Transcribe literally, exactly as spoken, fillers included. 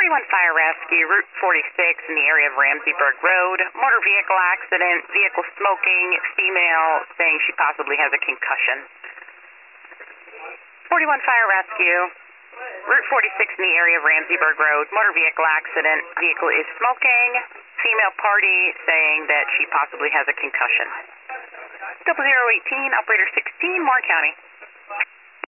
forty-one Fire Rescue, Route forty-six in the area of Ramseyburg Road. Motor vehicle accident, vehicle smoking, female saying she possibly has a concussion. forty-one Fire Rescue, Route forty-six in the area of Ramseyburg Road. Motor vehicle accident, vehicle is smoking, female party saying that she possibly has a concussion. Double zero eighteen, operator sixteen, Warren County.